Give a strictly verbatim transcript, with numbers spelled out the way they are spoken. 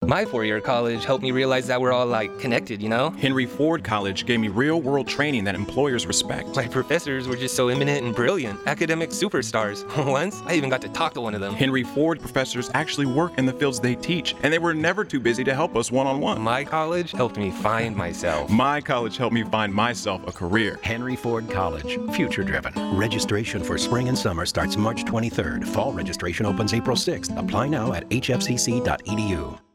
My four-year college helped me realize that we're all, like, connected, you know? Henry Ford College gave me real-world training that employers respect. My professors were just so eminent and brilliant. Academic superstars. Once, I even got to talk to one of them. Henry Ford professors actually work in the fields they teach, and they were never too busy to help us one-on-one. My college helped me find myself. My college helped me find myself a career. Henry Ford College, future-driven. Registration for spring and summer starts March twenty-third. Fall registration opens April sixth. Apply now at h f c c dot e d u.